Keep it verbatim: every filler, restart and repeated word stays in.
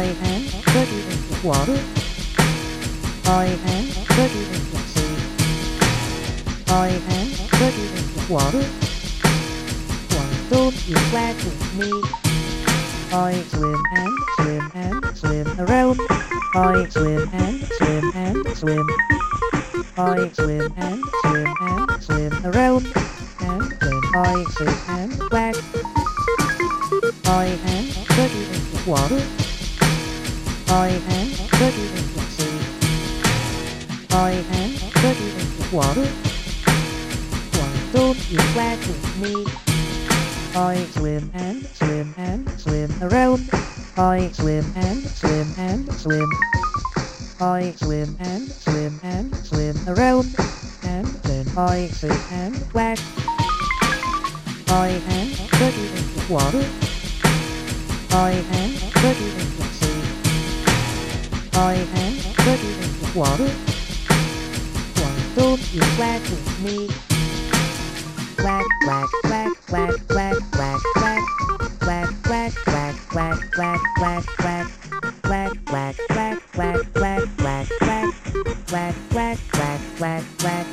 am dirty in the water. I am dirty in the sea. I am dirty in the water. Why don't you swag with me? I swim and swim and swim around. I swim and swim and swim. I swim and swim and swim around. And then I sit and swag. I am dirty in the water. I am dirty in the sea. I am dirty in the water. Why don't you swag with me? I swim and swim and swim around. I swim and swim and swim. I swim and swim and swim around. And then I sit and swag. I am dirty in the water. I am dirty in the sea. I am dirty in the water. Why don't you swag with me? Swag, swag, swag, swag, swag, swag, swag. Swag, swag, swag, swag, swag, swag, swag. Swag, swag, swag, swag, swag, swag, swag. Swag, swag, swag, swag, swag.